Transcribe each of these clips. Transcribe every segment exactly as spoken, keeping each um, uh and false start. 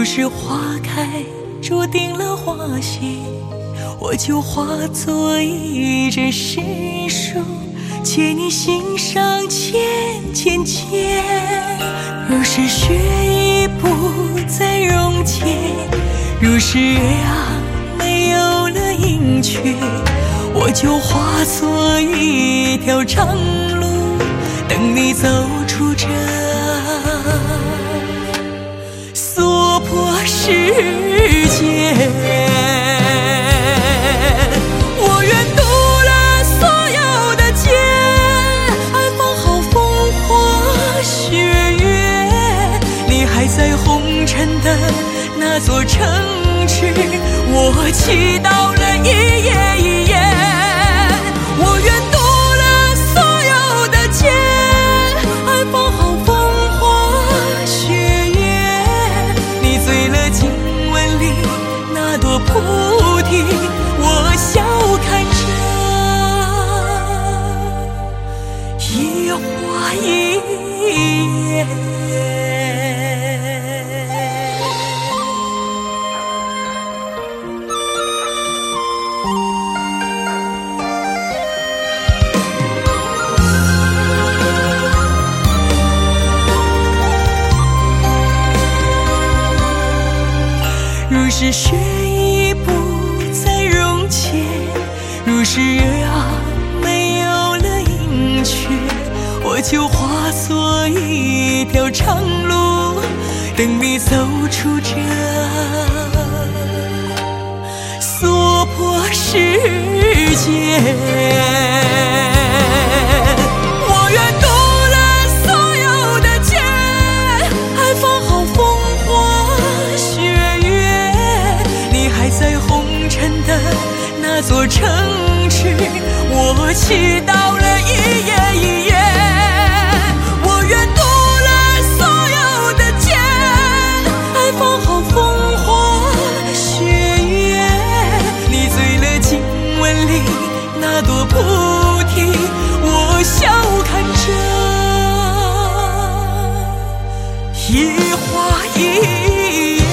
是花开注定了花谢，我就化作一纸诗书，借你心上浅浅浅。若是雪已不再溶解，若是月啊没有了阴缺，我就化作一条长路，等你走出这娑婆世界。我愿渡了所有的劫，安放好风花雪月。你还在红尘的那座城池，我祈祷了一夜一夜。我愿渡了所有的劫，安放好风花雪月。你醉了经文里那朵菩提，我笑看着一花一叶。若是雪已不再溶解，若是月啊没有了阴缺，我就化作一条长路，等你走出这娑婆世界。我愿渡了所有的劫，安放好风花雪月。你还在红尘的那座城池，我祈祷了一夜一夜。我愿渡了所有的劫，安放好风花雪月。你醉了经文里那朵菩提，我笑看着一花一叶。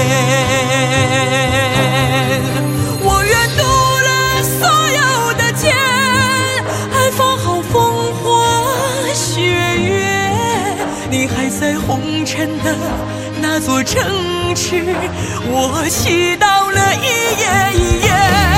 我愿渡了所有的劫，安放好风花雪月。你还在红尘的那座城池，我祈祷了一夜一夜。